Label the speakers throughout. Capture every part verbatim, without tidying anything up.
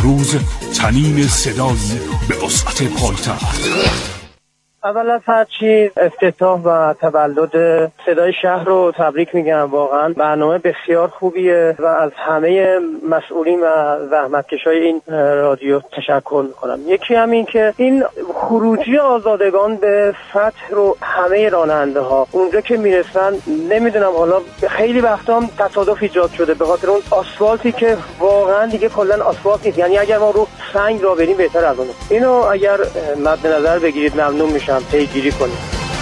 Speaker 1: امروز تنین صدایی به وسعت پایتخت.
Speaker 2: اول از هر چیز افتتاح و تولد صدای شهر رو تبریک میگم. واقعا برنامه بسیار خوبیه و از همه مسئولین و زحمتکشای این رادیو تشکر میکنم. یکی هم این که این خروجی آزادگان به سطح رو همه راننده ها اونجا که میرسن، نمیدونم حالا خیلی وقتا هم تصادف ایجاد شده به خاطر اون آسفالتی که واقعا دیگه کلا آسفالت نیست. یعنی اگر ما رو سنگ را بریم بهتر از اونه. اینو اگر مد نظر بگیرید ممنون میشم. هم پیگیری کنیم.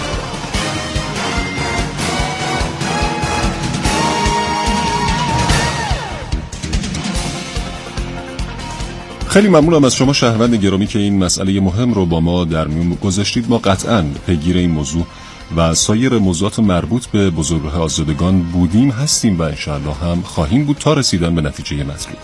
Speaker 3: خیلی ممنونم از شما شهروند گرامی که این مسئله مهم رو با ما در میون گذاشتید. ما قطعاً پیگیر این موضوع و سایر موضوعات مربوط به بزرگراه آزادگان بودیم، هستیم و انشاءالله هم خواهیم بود تا رسیدن به نتیجه مطلوب.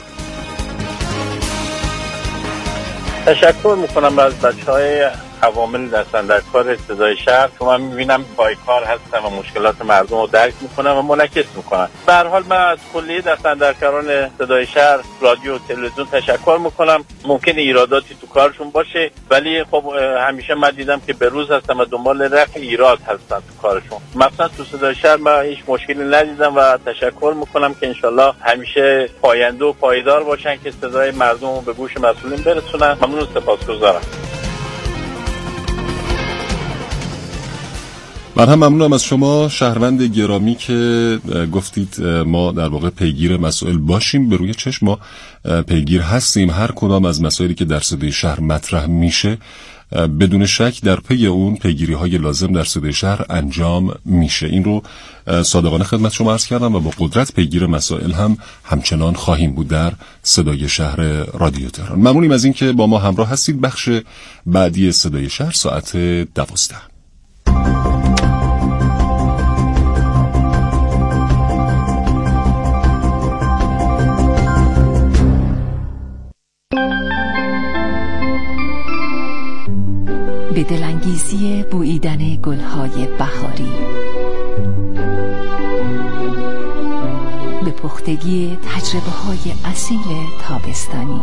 Speaker 4: تشکر میکنم از بچه‌های عوامل دستن در کار صدای شهر که من میبینم پایکار هستم و مشکلات مردم رو درک میکنم و منعکس میکنم. به هر حال من از کلیه دستن در کاران صدای شهر، رادیو و تلویزیون تشکر میکنم. ممکنه ایراداتی تو کارشون باشه، ولی خب همیشه من دیدم که به روز هستم و دنبال رفع ایراد هستن تو کارشون. مثلا تو صدای شهر من هیچ مشکلی ندیدم و تشکر میکنم که انشالله همیشه پاینده و پایدار باشن که صدای مردم رو به گوش مسئولین برسونن. ممنون، سپاسگزارم.
Speaker 3: من هم ممنونم از شما شهروند گرامی که گفتید ما در واقع پیگیر مسائل باشیم. به روی چشم ما پیگیر هستیم. هر کدام از مسائلی که در صدای شهر مطرح میشه بدون شک در پی اون پیگیری های لازم در صدای شهر انجام میشه. این رو صادقانه خدمت شما عرض کردم و با قدرت پیگیر مسائل هم همچنان خواهیم بود در صدای شهر رادیو تهران. ممنونیم از این که با ما همراه هستید. بخش بعدی صدای شهر ساعت دوازده.
Speaker 5: به دلانگیزی بوییدن گلهای بهاری، به پختگی تجربه های اصیل تابستانی،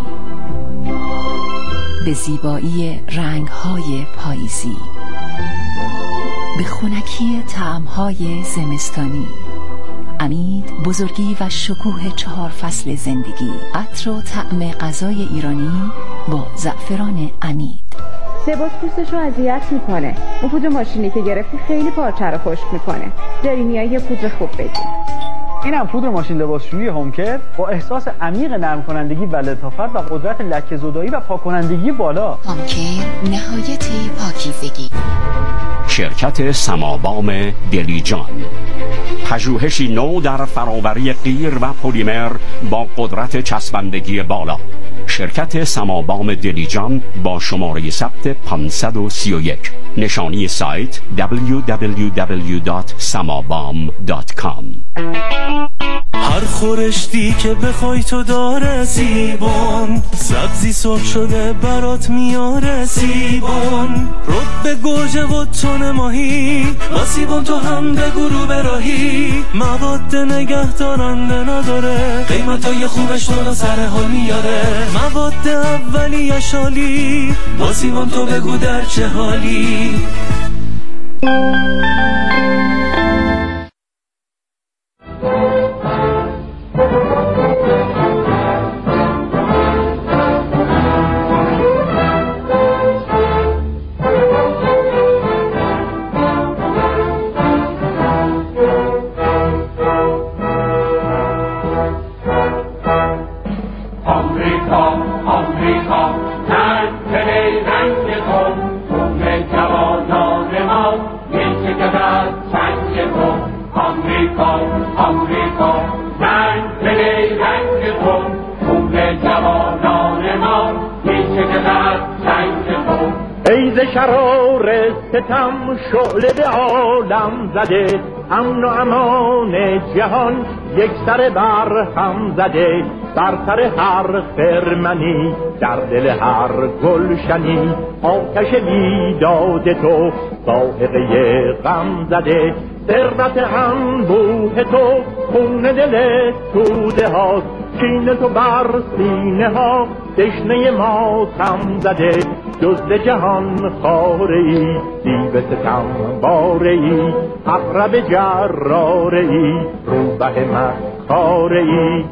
Speaker 5: به زیبایی رنگ های پاییزی، به خنکی طعم های زمستانی. امید، بزرگی و شکوه چهار فصل زندگی. عطر و طعم غذای ایرانی با زعفران امید.
Speaker 6: لباس پوستش رو اذیت میکنه. اون پودر ماشینی که گرفتی خیلی پارچه رو خشک میکنه. داری میای یه پودر خوب بگیر.
Speaker 7: اینم پودر ماشین لباسشویی هومکر با احساس عمیق نرم کنندگی و لطافت و قدرت لکه زدایی و پاک کنندگی بالا.
Speaker 5: هومکر نهایت پاکیزگی.
Speaker 8: شرکت سمابام دلیجان، پژوهشی نو در فراوری قیر و پلیمر با قدرت چسبندگی بالا. شرکت سمابام دلیجان با شماره ثبت پانصد و سی و یک. نشانی سایت دبلیو دبلیو دبلیو دات سمابام دات کام.
Speaker 9: هر خورشتی که بخوای تو داره زیبان، سبزی سرخ شده برات میاره زیبان، رب به گوجه و تون ماهی با سیبان تو هم به گروه براهی. مواد نگه دارنده نداره، قیمتای خوبش تو رو سر حال میاره. مواد اولیه شالی با سیبان تو بگو در چه حالی.
Speaker 10: شرار ستم شعله به عالم زده، امن و امان جهان یک سر بر هم زده. بر سر هر خرمنی در دل هر گلشنی، آتش بیداد تو ذائقه غم زده. ثروت انبوه تو خون دل توده هاست، کین تو بر سینه ها دشنه ما تم زده، جز جهان خاره ای دیو ستم باره ای، عقرب جراره ای روبه مکاره ای.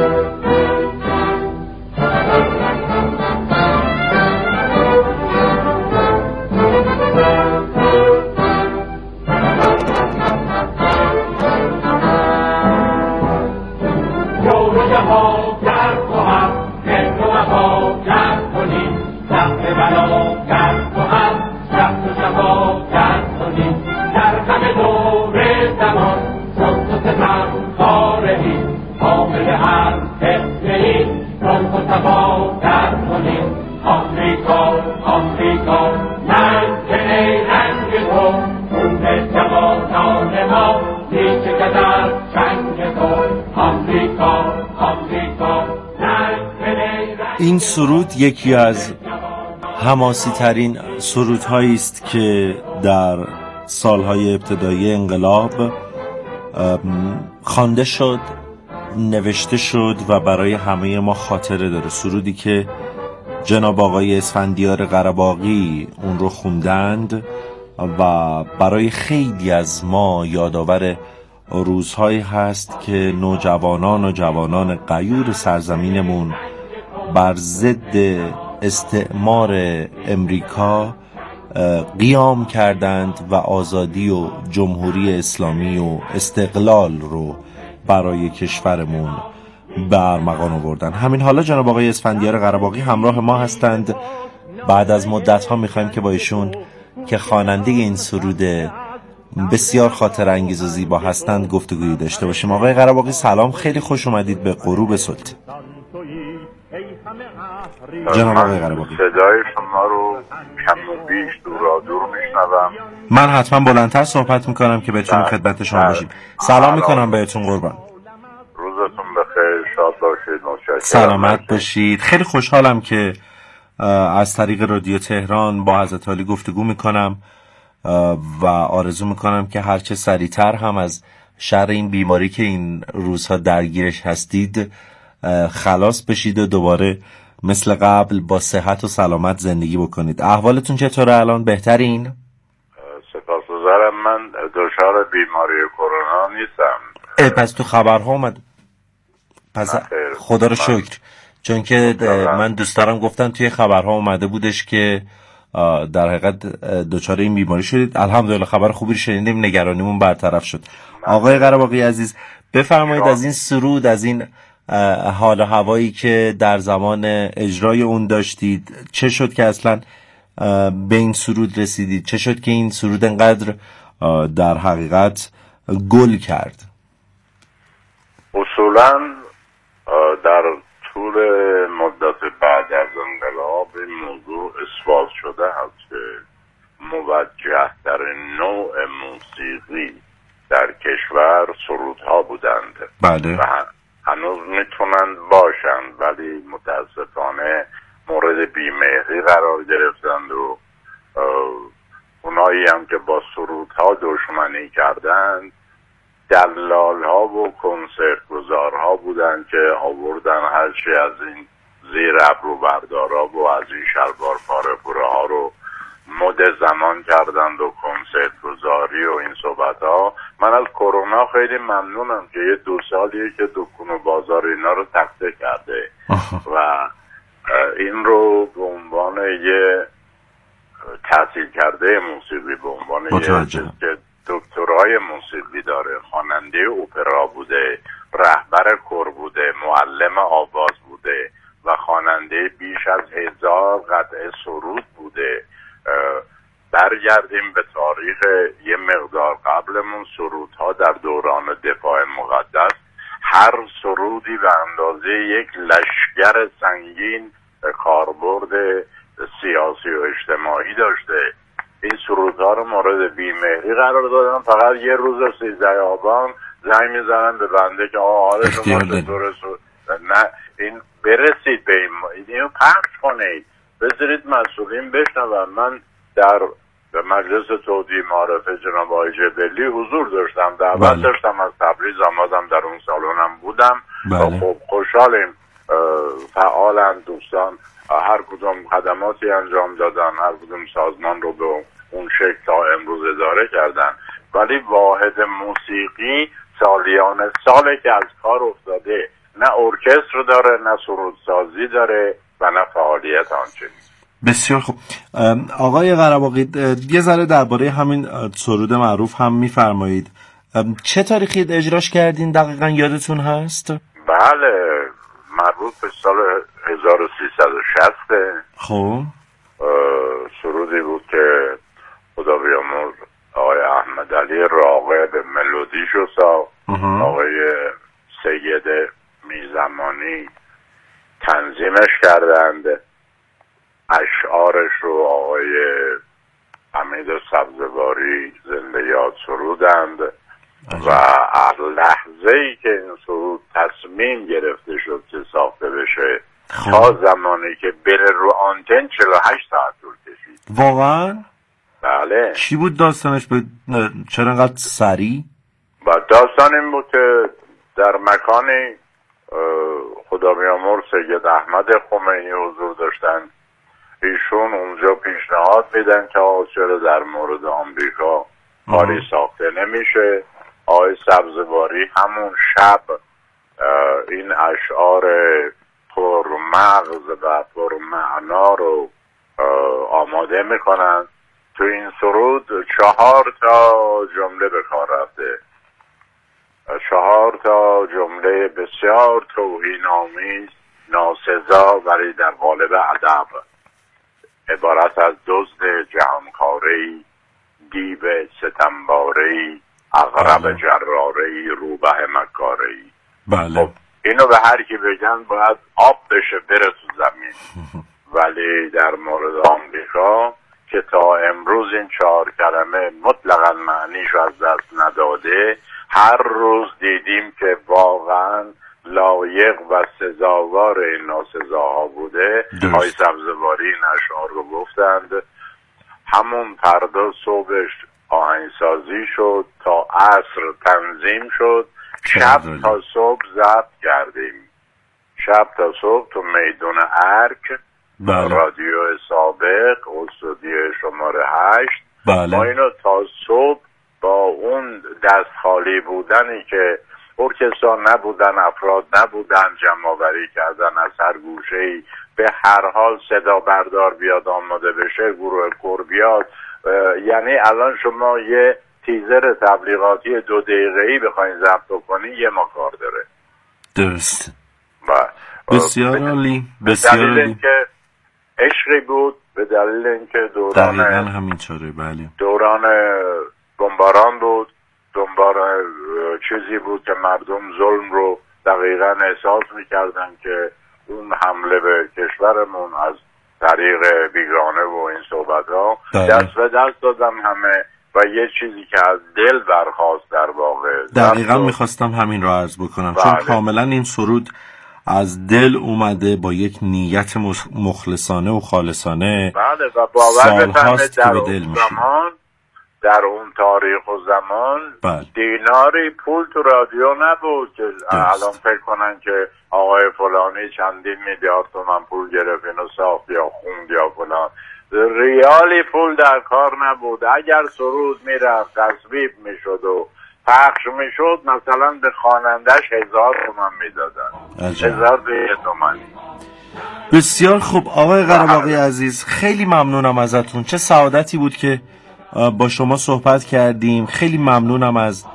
Speaker 11: این سرود یکی از حماسی ترین سرودهایی است که در سالهای ابتدایی انقلاب خوانده شد، نوشته شد و برای همه ما خاطره داره. سرودی که جناب آقای اسفندیار قره‌باغی اون رو خوندند و برای خیلی از ما یادآور روزهایی هست که نوجوانان و جوانان غیور سرزمینمون بر ضد استعمار امریکا قیام کردند و آزادی و جمهوری اسلامی و استقلال رو برای کشورمون به ارمغان آوردن. همین حالا جناب آقای اسفندیار قره‌باغی همراه ما هستند. بعد از مدت ها میخوایم که با ایشون که خواننده این سرود بسیار خاطر انگیز و زیبا هستند گفتگویی داشته باشیم. آقای قره‌باغی سلام، خیلی خوش اومدید به غروب سلطه. جناب آقای قره‌باغی،
Speaker 12: صدای شما رو کم و بیش دورا دور میشنوم.
Speaker 11: من حتما بلندتر صحبت میکنم که بتونیم خدمت شما باشیم. سلام میکنم بهتون قربان.
Speaker 12: روزتون بخیر، شاد باشید، متشکرم.
Speaker 11: سلامت باشید. خیلی خوشحالم که از طریق رادیو تهران با حضرت عالی گفتگو میکنم و آرزو میکنم که هرچه سریعتر هم از شر این بیماری که این روزها درگیرش هستید خلاص بشید و دوباره مثل قبل با صحت و سلامت زندگی بکنید. احوالتون چطوره الان؟ بهترین؟
Speaker 12: سپاسگزارم. من دچار بیماری کرونا نیستم.
Speaker 11: اه پس تو خبرها اومد. پس خدا رو شکر، چون که من دوست دارم گفتن توی خبرها اومده بودش که در حقیقت دچار این بیماری شدید. الحمدلله خبر خوبی شنیدیم، نگرانیمون برطرف شد. آقای قره‌باغی عزیز بفرمایید از این سرود، از این حال و هوایی که در زمان اجرای اون داشتید، چه شد که اصلا به این سرود رسیدید؟ چه شد که این سرود انقدر در حقیقت گل کرد؟
Speaker 12: اصولا در طول مدت بعد از انقلاب این موضوع اثبات شده هست که موجه در نوع موسیقی در کشور سرودها بودند.
Speaker 11: بله.
Speaker 12: و هنوز میتونند باشند، ولی متاسفانه مورد بیمهری قرار گرفتند و اونایی هم که با سرودها دشمنی کردند دلال ها و کنسرت گزارها بودند که آوردن هرچی از این زیر ابرو بردارا و از این شلوار پاره پوره ها رو مد زمان کردند و کنسرت گذاری و این صحبت ها. من از کرونا خیلی ممنونم که یه دو سالیه که دکون و بازار اینا رو تخته کرده و این رو به عنوان یه تحصیل کرده موسیقی، به عنوان یه که دکترای موسیقی داره، خواننده اپرا بوده، رهبر کور بوده، معلم آواز بوده و خواننده بیش از هزار قطعه سرود بوده. برگردیم به تاریخ یه مقدار قبلمون، سرودها در دوران دفاع مقدس هر سرودی به اندازه یک لشگر سنگین کاربرد سیاسی و اجتماعی داشته. این سرودها رو مورد بیمهری قرار دادن. فقط یه روز سیزده آبان زنگ میزنن به بنده که آقا حال شما چطوره؟ نه، این برسید به این اینو پخش کنید، بذارید مسئولین بشنون. من در به مجلس تودیع معارفه جناب آقای جبلی حضور داشتم، دعوت
Speaker 11: بله.
Speaker 12: داشتم از تبریز آمدم، در اون سالنم بودم.
Speaker 11: بله.
Speaker 12: خب خوشحالیم، فعالن دوستان، هر کدوم خدماتی انجام دادن، هر کدوم سازمان رو به اون شکل تا امروز اداره کردن، ولی واحد موسیقی سالیان ساله که از کار افتاده، نه ارکستر داره، نه سرودسازی داره و نه فعالیت آنچنین.
Speaker 11: بسیار خوب. آقای قره‌باغی یه ذره درباره همین سرود معروف هم میفرمایید. چه تاریخی اجراش کردین دقیقاً یادتون هست؟
Speaker 12: بله، مربوط به سال هزار و سیصد و شصت.
Speaker 11: خب
Speaker 12: سرودی بود که خدا بیامرز آقای احمد علی راغب ملودیشو ساخت، آقای سید میرزمانی تنظیمش کردند، اشعارش رو آقای حمید سبزواری زنده یاد سرودند و از لحظه ای که این سرود تصمیم گرفته شد که ساخته بشه
Speaker 11: خب.
Speaker 12: تا زمانی که بره رو آنتن چهل و هشت ساعت طول کشید.
Speaker 11: واقعا؟
Speaker 12: بله.
Speaker 11: چی بود داستانش؟ به چرا انقدر سریع؟
Speaker 12: و داستان این بود که در مکانی خدا بیامرز سید احمد خمینی حضور داشتن، ایشون اونجا پیشنهاد میدن که آقا چرا در مورد آمریکا کاری ساخته نمیشه. آقای سبزواری همون شب این اشعار پرمغز و پرمعنا رو آماده میکنن. تو این سرود چهار تا جمله به کار رفته، چهار تا جمله بسیار توهین‌آمیز، ناسزا ولی در قالب ادب، عبارت از دزد جهانکاره‌ای، دیو ستمباره‌ای، عقرب جراره‌ای، روبه مکاره‌ای.
Speaker 11: بله.
Speaker 12: خب اینو به هر کی بگن باید آب بشه بره تو زمین. ولی در مورد آمریکا که تا امروز این چهار کلمه مطلقاً معنیشو از دست نداده، هر روز دیدیم که واقعاً لایق و سزاوار این ناسزاها بوده. آقای سبزواری این اشعار رو گفتند. همون فردا صبحش آهنگسازی شد، تا عصر تنظیم شد، شب تا صبح ضبط کردیم، شب تا صبح تو میدون ارک.
Speaker 11: بله.
Speaker 12: رادیو سابق استودیو شماره هشت.
Speaker 11: بله.
Speaker 12: ما اینو تا صبح با اون دست خالی بودنی که ارکسترا نبودن، افراد نبودن، جمع‌آوری کردن از هر گوشه‌ای، به هر حال صدا بردار بیاد آماده بشه، گروه کور بیاد. یعنی الان شما یه تیزر تبلیغاتی دو دقیقه‌ای بخواید ضبط کنی یه ما کار داره.
Speaker 11: درست.
Speaker 12: و
Speaker 11: بسیار عالی. بسیار
Speaker 12: عالی. به دلیل
Speaker 11: عالی.
Speaker 12: اینکه عشقی بود، به دلیل اینکه دوران
Speaker 11: دقیقاً همین چاره. بله.
Speaker 12: دوران بمباران بود، دنبال چیزی بود که مردم ظلم رو دقیقاً احساس میکردن که اون حمله به کشورمون از طریق بیگانه و این صحبت ها دست به دست دادن همه و یه چیزی که از دل برخواست در واقع.
Speaker 11: دقیقاً میخواستم همین رو عرض بکنم.
Speaker 12: بله.
Speaker 11: چون کاملا این سرود از دل اومده با یک نیت مخلصانه و خالصانه.
Speaker 12: بله و باور بفرمایید در
Speaker 11: اون
Speaker 12: زمان، در اون تاریخ و زمان
Speaker 11: بله.
Speaker 12: دیناری پول تو رادیو نبود که الان فکر کنن که آقای فلانی چندین میلیارد تومن پول گرفت اینو ساخت یا خوند یا فلان. ریالی پول در کار نبود. اگر سرود میرفت تصویب میشد و پخش میشد مثلا به خوانندش هزار تومن میدادن، هزار تومن.
Speaker 11: بسیار خوب آقای قره‌باغی عزیز، خیلی ممنونم ازتون. چه سعادتی بود که با شما صحبت کردیم. خیلی ممنونم از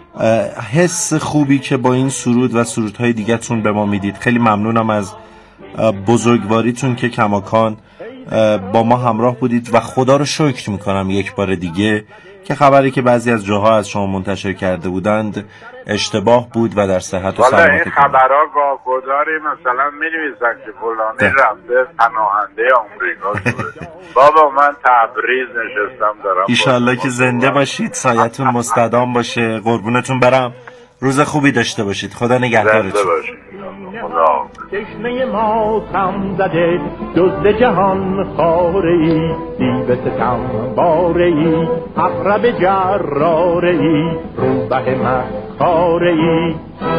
Speaker 11: حس خوبی که با این سرود و سرودهای دیگه‌تون به ما میدید. خیلی ممنونم از بزرگواریتون که کماکان با ما همراه بودید و خدا رو شکر میکنم یک بار دیگه که خبری که بعضی از جاها از شما منتشر کرده بودند اشتباه بود و در صحت و سلامتی.
Speaker 12: این خبرها گاه‌گداری مثلا می‌نویسن که فلانی رفته پناهنده آمریکا شده. بابا من تبریز نشستم دارم.
Speaker 11: ایشالله که زنده باشید، سایتون مستدام باشه. قربونتون برم. روز خوبی داشته باشید. خدا نگهدارتون.
Speaker 12: زنده باشید. خدا داغ.
Speaker 10: چشمه ماتم زده دزد جهان خاره‌ای، دیو ستم باره‌ای، عقرب جراره‌ای، روبه مکاره‌ای.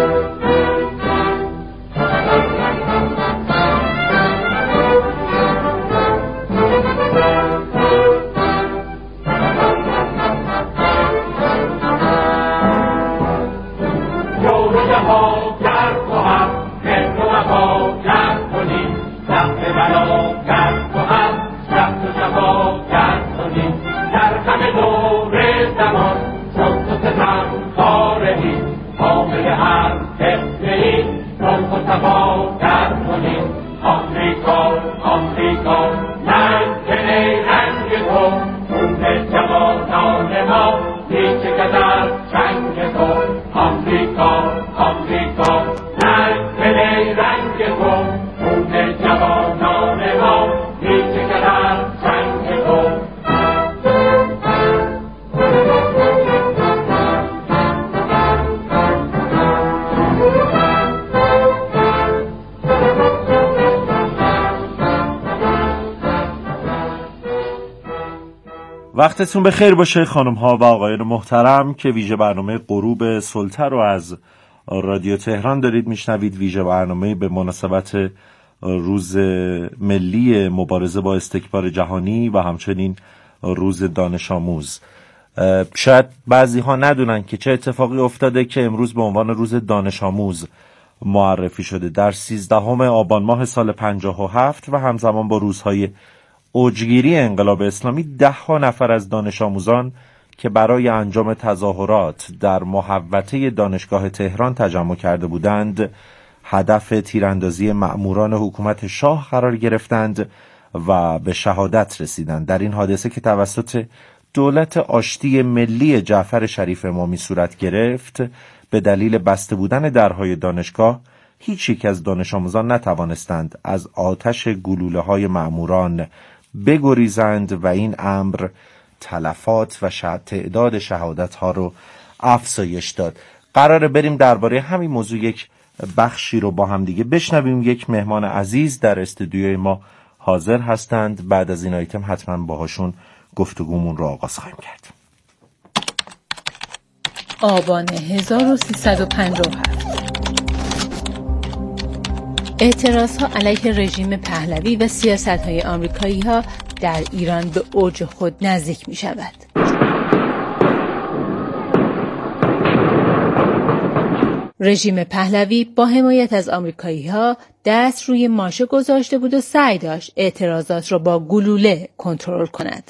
Speaker 11: وقتتون بخیر باشه خانم ها و آقایان محترم که ویژه برنامه غروب سلطه رو از رادیو تهران دارید میشنوید. ویژه برنامه به مناسبت روز ملی مبارزه با استکبار جهانی و همچنین روز دانش آموز. شاید بعضی ها ندونن که چه اتفاقی افتاده که امروز به عنوان روز دانش آموز معرفی شده. در سیزدهم آبان ماه سال پنجاه و هفت و همزمان با روزهای اوجگیری انقلاب اسلامی، ده ها نفر از دانش آموزان که برای انجام تظاهرات در محوطه دانشگاه تهران تجمع کرده بودند هدف تیراندازی مأموران حکومت شاه قرار گرفتند و به شهادت رسیدند. در این حادثه که توسط دولت آشتی ملی جعفر شریف امامی صورت گرفت، به دلیل بسته بودن درهای دانشگاه هیچ یک از دانش آموزان نتوانستند از آتش گلوله های مأموران بگریزند و این امر تلفات و تعداد شهادت ها رو افزایش داد. قراره بریم درباره همین موضوع یک بخشی رو با هم دیگه بشنویم. یک مهمان عزیز در استودیوی ما حاضر هستند. بعد از این آیتم حتما باهاشون گفتگومون رو آغاز خواهیم کرد.
Speaker 13: آبان هزار و سیصد و پنجاه و هفت، اعتراضها علیه رژیم پهلوی و سیاست‌های آمریکایی‌ها در ایران به اوج خود نزدیک می‌شود. رژیم پهلوی با حمایت از آمریکایی‌ها دست روی ماشه گذاشته بود و سعی داشت اعتراضات را با گلوله کنترل کند.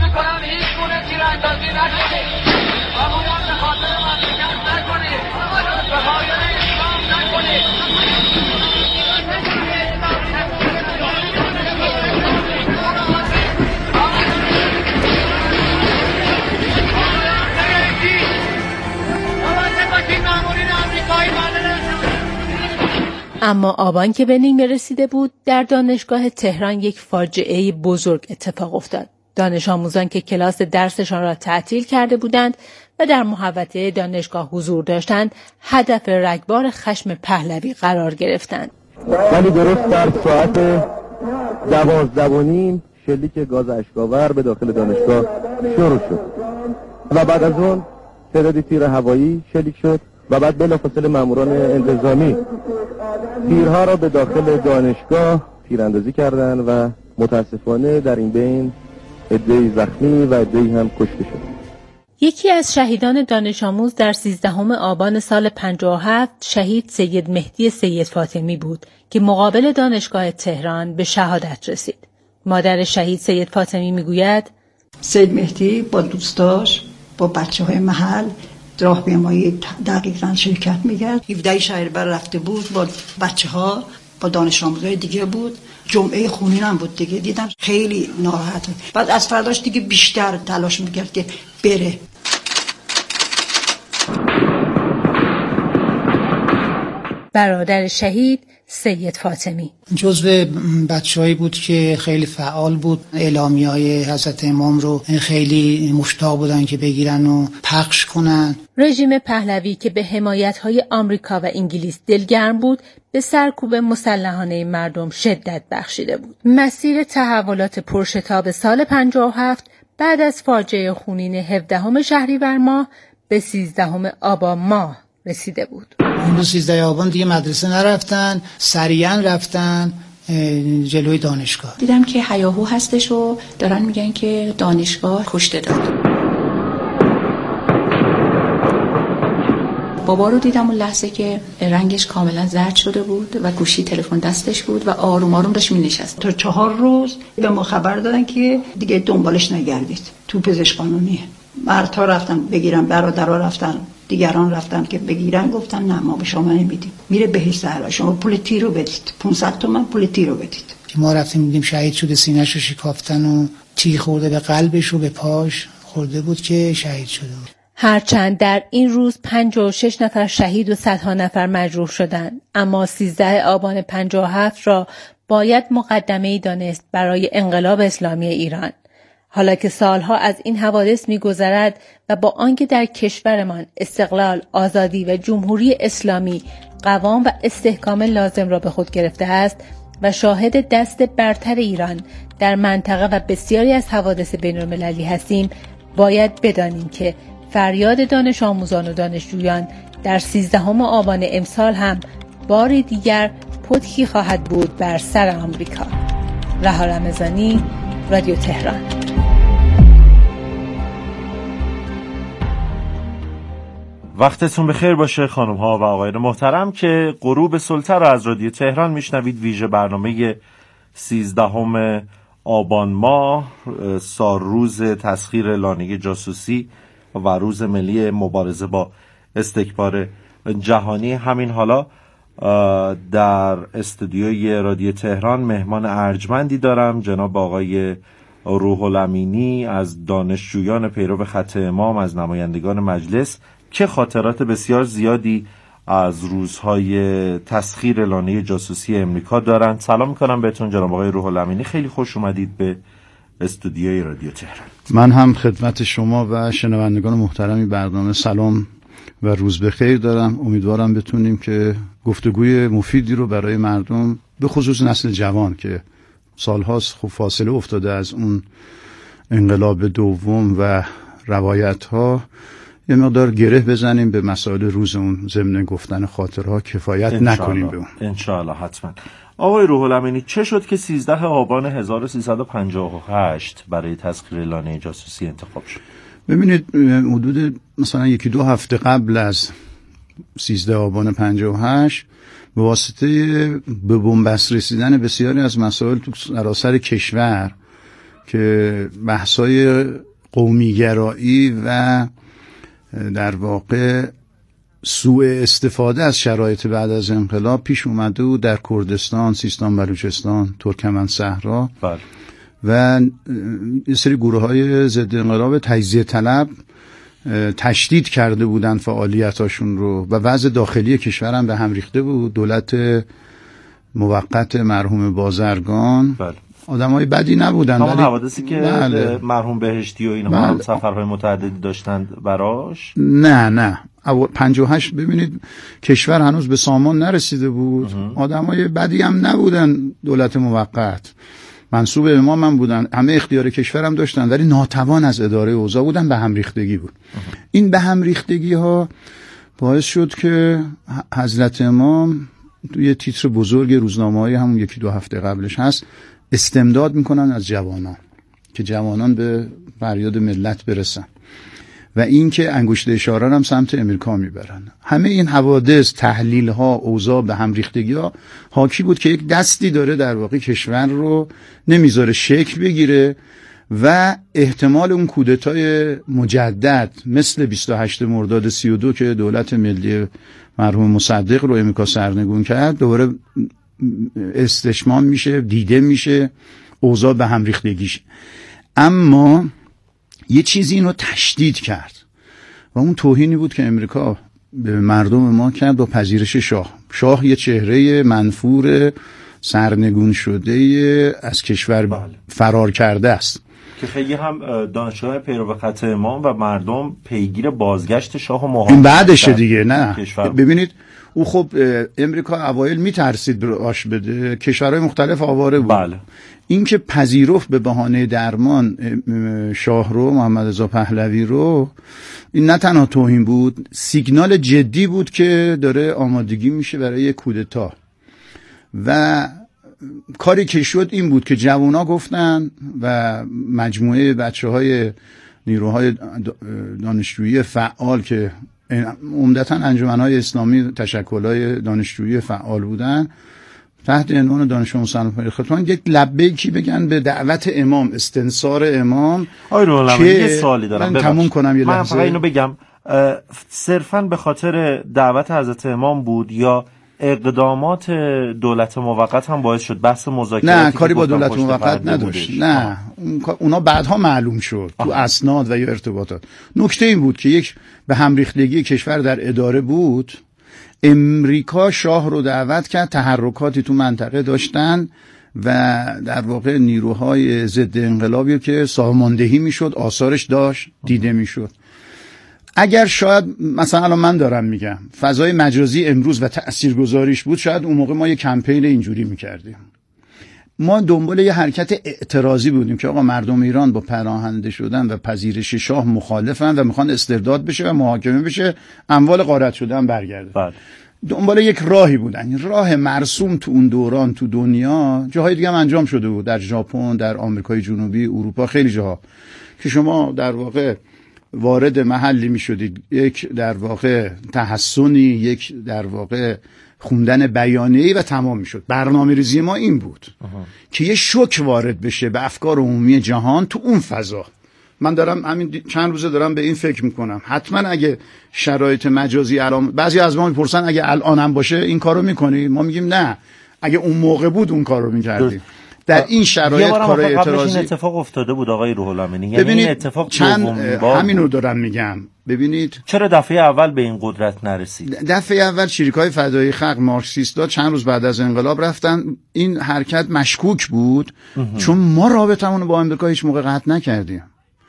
Speaker 13: اما آبان که به نیمه رسیده بود، در دانشگاه تهران یک فاجعه بزرگ اتفاق افتاد. دانش آموزان که کلاس درسشان را تعطیل کرده بودند و در محوطه دانشگاه حضور داشتند، هدف رگبار خشم پهلوی قرار گرفتند.
Speaker 14: ولی درست در ساعت دوازده و نیم شلیک گاز اشک‌آور به داخل دانشگاه شروع شد و بعد از اون تعدادی تیر هوایی شلیک شد و بعد بلافاصله ماموران انتظامی تیرها را به داخل دانشگاه تیراندازی کردند و متاسفانه در این بین عده‌ای زخمی و عده‌ای هم کشته شد.
Speaker 13: یکی از شهیدان دانش آموز در سیزدهم آبان سال پنجاه و هفت شهید سید مهدی سید فاطمی بود که مقابل دانشگاه تهران به شهادت رسید. مادر شهید سید فاطمی میگوید
Speaker 15: سید مهدی با دوستاش با بچه‌های محل راهپیمایی دقیقاً شرکت می‌کرد. هفده شهریور رفته بود با بچه‌ها، با دانش آموزای دیگه بود. جمعه خونین هم بود دیگه. دیدم خیلی ناراحته. بعد از فرداش دیگه بیشتر تلاش می‌کرد که بره.
Speaker 13: برادر شهید سید فاطمی.
Speaker 16: جزو بچه‌هایی بود که خیلی فعال بود، اعلامیه‌های حضرت امام رو خیلی مشتاق بودن که بگیرن و پخش کنن.
Speaker 13: رژیم پهلوی که به حمایت‌های آمریکا و انگلیس دلگرم بود، به سرکوب مسلحانه مردم شدت بخشیده بود. مسیر تحولات پرشتاب سال پنجاه و هفت بعد از فاجعه خونین هفدهم شهریور ماه به سیزدهم آبان ماه رسیده بود.
Speaker 16: اون روز سیزده آبان دیگه مدرسه نرفتن، سریعا رفتن جلوی دانشگاه.
Speaker 17: دیدم که هیاهو هستش و دارن میگن که دانشگاه کشته داد. بابا رو دیدم اون لحظه که رنگش کاملا زرد شده بود و گوشی تلفن دستش بود و آروم آروم داشت مینشست.
Speaker 15: تا چهار روز به ما خبر دادن که دیگه دنبالش نگردید، تو پزشک قانونیه. مردها رفتن بگیرن، برادرها رفتن، دیگران رفتن که بگیرن، گفتن نه ما به شما نمیدیم، میره بهشت زهرا، شما پول تیر رو بدید، پانصد تومن پول تیر رو بدید.
Speaker 16: ما رفتیم دیدیم شهید شده، سینه‌ش رو شکافتن و تیر خورده به قلبش و به پاش خورده بود که شهید شده بود.
Speaker 13: هرچند در این روز پنجاه و شش نفر شهید و صدها نفر مجروح شدند، اما سیزده آبان پنجاه و هفت را باید مقدمه‌ای دانست برای انقلاب اسلامی ایران. حالا که سالها از این حوادث می‌گذرد و با آنکه در کشورمان استقلال، آزادی و جمهوری اسلامی قوام و استحکام لازم را به خود گرفته است و شاهد دست برتر ایران در منطقه و بسیاری از حوادث بین‌المللی هستیم، باید بدانیم که فریاد دانش آموزان و دانشجویان در سیزدهم آبان امسال هم بار دیگر پتکی خواهد بود بر سر آمریکا. رها رمضانی، رادیو تهران.
Speaker 11: وقتتون بخیر باشه خانم ها و آقایان محترم که غروب سلطه را از رادیو تهران میشنوید. ویژه برنامه سیزدهم آبان ماه، سالروز تسخیر لانه جاسوسی و روز ملی مبارزه با استکبار جهانی. همین حالا در استودیوی رادیو تهران مهمان ارجمندی دارم، جناب آقای روح الامینی از دانشجویان پیرو خط امام، از نمایندگان مجلس که خاطرات بسیار زیادی از روزهای تسخیر لانه جاسوسی امریکا دارند. سلام میکنم بهتون جناب آقای روح الامینی، خیلی خوش اومدید به استودیوی رادیو تهران.
Speaker 18: من هم خدمت شما و شنوندگان محترمی برنامه سلام و روز بخیر دارم. امیدوارم بتونیم که گفتگوی مفیدی رو برای مردم، به خصوص نسل جوان که سالهاست خوب فاصله افتاده از اون انقلاب دوم و روایت‌ها، یه مقدار گره بزنیم به مسائل روز اون، ضمن گفتن خاطرها کفایت نکنیم به اون.
Speaker 11: انشاءالله حتما. آقای روح الامینی، چه شد که سیزده آبان هزار و سیصد و پنجاه و هشت برای تسخیر لانه جاسوسی انتخاب شد؟
Speaker 18: ببینید، حدود مثلا یکی دو هفته قبل از سیزده آبان پنجاه و هشت به واسطه به بنبست رسیدن بسیاری از مسائل تو سراسر کشور که بحثای قومیگرایی و در واقع سوء استفاده از شرایط بعد از انقلاب پیش اومده بود در کردستان، سیستان، بلوچستان، ترکمن صحرا و یه سری گروه های ضد انقلاب تجزیه طلب تشدید کرده بودن فعالیتاشون رو و وضع داخلی کشور هم به هم ریخته بود. دولت موقت مرحوم بازرگان بله. آدم های بدی نبودن،
Speaker 11: همون حوادثی که بله. مرحوم بهشتی و اینها بله. هم سفرهای متعددی داشتند براش.
Speaker 18: نه نه پنجاه و هشت ببینید کشور هنوز به سامان نرسیده بود، آدم های بدی هم نبودن. دولت موقت منصوب امام هم بودن، همه اختیار کشور هم داشتن، ولی ناتوان از اداره اوضاع بودن، به هم ریختگی بود. این به هم ریختگی ها باعث شد که حضرت امام توی تیتر بزرگ روزنامه های همون یکی دو هفته قبلش هست استمداد میکنن از جوانان که جوانان به فریاد ملت برسن و این که انگشت اشاره هم سمت امریکا میبرن. همه این حوادث، تحلیل ها، اوضاع به هم ریختگی ها حاکی بود که یک دستی داره در واقع کشور رو نمیذاره شکل بگیره و احتمال اون کودتای مجدد مثل بیست و هشتم مرداد سی و دو که دولت ملی مرحوم مصدق رو امریکا سرنگون کرد دوباره استشمام میشه، دیده میشه، اوضاع به هم ریختگیش. اما یه چیزی اینو تشدید کرد و اون توهینی بود که امریکا به مردم ما کرد با پذیرش شاه. شاه یه چهره منفور سرنگون شده از کشور بله. فرار کرده است
Speaker 11: که خیلی هم دانشگاه پیرو خط امام و مردم پیگیر بازگشت شاه و مهاجرت.
Speaker 18: این بعدشه دیگه. نه کشور. ببینید او خب امریکا اوایل میترسید براش بده، کشورهای مختلف آواره بود.
Speaker 11: بله.
Speaker 18: این که پذیرفت به بهانه درمان شاه رو، محمد رضا پهلوی رو، این نه تنها توهین بود، سیگنال جدی بود که داره آمادگی میشه برای کودتا. و کاری که شد این بود که جوونا گفتن و مجموعه بچه‌های نیروهای دانشجویی فعال که عمدتاً انجمن‌های اسلامی تشکل‌های دانشجویی فعال بودن تحت عنوان دانش آموزان خطوان یک لبیکی بگن به دعوت امام، استنصار امام.
Speaker 11: آی رو یه سوالی دارم،
Speaker 18: من تموم کنم یه
Speaker 11: من
Speaker 18: لحظه.
Speaker 11: من اینو بگم صرفاً به خاطر دعوت حضرت امام بود یا اقدامات دولت موقت هم باعث شد بحث مذاکراتی؟
Speaker 18: نه کاری با دولت موقت نداشت. نه اونا بعدها معلوم شد تو اسناد و یا ارتباطات. نکته این بود که یک به هم ریختگی کشور در اداره بود. امریکا شاه رو دعوت کرد، تحرکاتی تو منطقه داشتن و در واقع نیروهای ضد انقلابی که ساماندهی میشد، آثارش داشت دیده میشد. اگر شاید مثلا الان من دارم میگم فضای مجازی امروز و تاثیرگذاریش بود، شاید اون موقع ما یه کمپین اینجوری میکردیم. ما دنبال یه حرکت اعتراضی بودیم که آقا مردم ایران با پناهنده شدن و پذیرش شاه مخالفن و میخوان استرداد بشه و محاکمه بشه، اموال غارت شدن برگرده.
Speaker 11: بله.
Speaker 18: دنبال یک راهی بودن. این راه مرسوم تو اون دوران تو دنیا جاهای دیگه هم انجام شده بود، در ژاپن، در آمریکای جنوبی، اروپا، خیلی جاها که شما در واقع وارد محلی می شدید، یک در واقع تحسنی، یک در واقع خوندن بیانیه‌ای و تمام می شد. برنامه ریزی ما این بود آها. که یه شوک وارد بشه به افکار عمومی جهان تو اون فضا. من دارم همین چند روزه دارم به این فکر میکنم، حتما اگه شرایط مجازی الان، بعضی از ما میپرسن اگه الان هم باشه این کارو میکنی؟ ما میگیم نه، اگه اون موقع بود اون کارو میکردیم. در این شرایط کار اعتراضی
Speaker 11: این اتفاق افتاده بود آقای روح الامینی، یعنی
Speaker 18: ببینید
Speaker 11: این اتفاق
Speaker 18: چند همین رو دارم میگم. ببینید
Speaker 11: چرا دفعه اول به این قدرت نرسید؟
Speaker 18: دفعه اول شریکای فدایی خلق مارکسیستا چند روز بعد از انقلاب رفتن، این حرکت مشکوک بود اه. چون ما رابطمون با آمریکا هیچ موقع قطع نکردیم.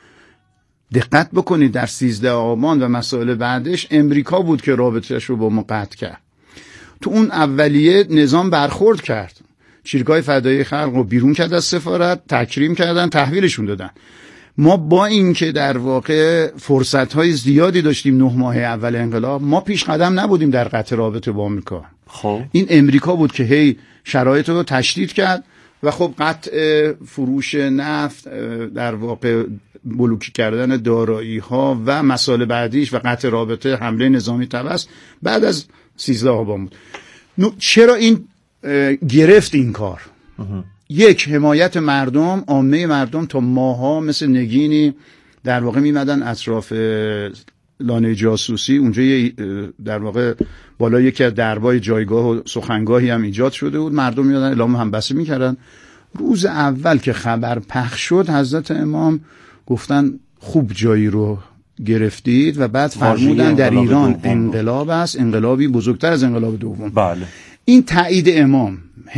Speaker 18: دقت بکنید در سیزده آبان و مسائل بعدش امریکا بود که رابطه‌اش رو با ما قطع کرد. تو اون اولیه نظام برخورد کرد، شریکای فدایی خلق رو بیرون کرد از سفارت، تکریم کردن، تحویلشون دادن. ما با این که در واقع فرصت‌های زیادی داشتیم نه ماه اول انقلاب، ما پیش قدم نبودیم در قطع رابطه با آمریکا.
Speaker 11: خب
Speaker 18: این امریکا بود که هی شرایط رو تشدید کرد و خب قطع فروش نفت، در واقع بلوکی کردن دارایی‌ها و مسائل بعدیش و قطع رابطه، حمله نظامی طبس بعد از سیزده آبان بود. چرا این گرفت این کار؟ یک، حمایت مردم، عامه مردم تا ماها مثل نگینی در واقع میمدن اطراف لانه جاسوسی، اونجا در واقع بالا یکی از دربای جایگاه و سخنگاهی هم ایجاد شده بود، مردم میادن اعلام همبستگی میکردن. روز اول که خبر پخش شد حضرت امام گفتن خوب جایی رو گرفتید و بعد فرمودن در ایران انقلاب است، انقلابی بزرگتر از انقلاب دوم.
Speaker 11: بله. این
Speaker 18: تایید امام،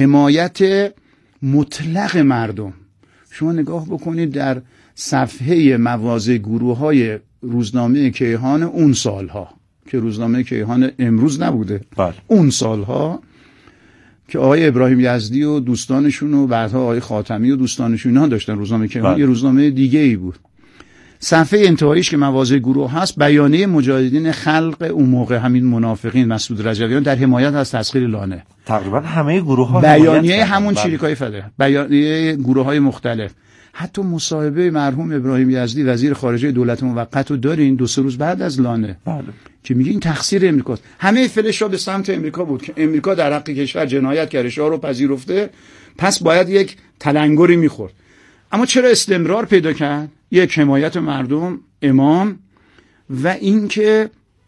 Speaker 18: حمایت مطلق مردم. شما نگاه بکنید در صفحه مواضع گروه‌های روزنامه کیهان اون سالها که روزنامه کیهان امروز نبوده،
Speaker 11: بله.
Speaker 18: اون سالها که آقای ابراهیم یزدی و دوستانشون و بعدها آقای خاتمی و دوستانشون اینها داشتن روزنامه کیهان، بله. یه روزنامه دیگه ای بود. صفحه انتهاییش که مواضع گروه هست، بیانیه مجاهدین خلق اون موقع همین منافقین مسعود رجویان در حمایت از تسخیر لانه.
Speaker 11: تقریبا همه گروه ها
Speaker 18: بیانیه همون شریکای فدایی، بیانیه گروه های مختلف. حتی مصاحبه مرحوم ابراهیم یزدی وزیر خارجه دولت موقت رو دارین دو سه روز بعد از لانه،
Speaker 11: بله.
Speaker 18: که میگه این تقصیر امریکاست. همه فلش‌ها به سمت امریکا بود که امریکا در حق کشور جنایت کرده، شاه رو پذیرفته، پس باید یک تلنگری میخورد. اما چرا استمرار پیدا کرد؟ یک، حمایت مردم، امام، و اینکه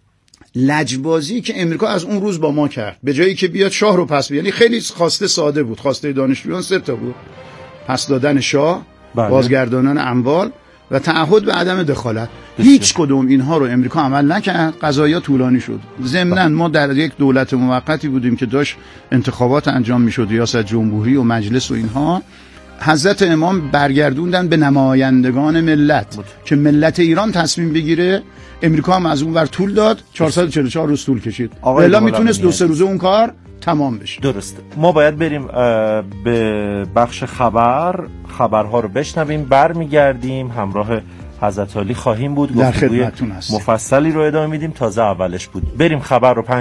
Speaker 18: لجبازی که امریکا از اون روز با ما کرد، به جایی که بیاد شاه رو پس بید. یعنی خیلی خواسته ساده بود، خواسته دانشجویان سه تا بود: پس دادن شاه، بله. بازگردانان اموال و تعهد به عدم دخالت. هیچ کدوم اینها رو امریکا عمل نکرد، قضایا طولانی شد. ضمناً ما در یک دولت موقتی بودیم که داشت انتخابات انجام میشد، ریاست جمهوری و مجلس و اینها. حضرت امام برگردوندن به نمایندگان ملت بود. که ملت ایران تصمیم بگیره. امریکا هم از اون ور طول داد، چهارصد و چهل و چهار روز طول کشید. الا میتونست دو سه روزه اون کار تمام بشه.
Speaker 11: درسته. ما باید بریم به بخش خبر، خبرها رو بشنویم، برمیگردیم همراه حضرت علی خواهیم بود،
Speaker 18: در خدمتتون هستیم.
Speaker 11: مفصلی رو ادامه میدیم. تازه اولش بود. بریم خبر رو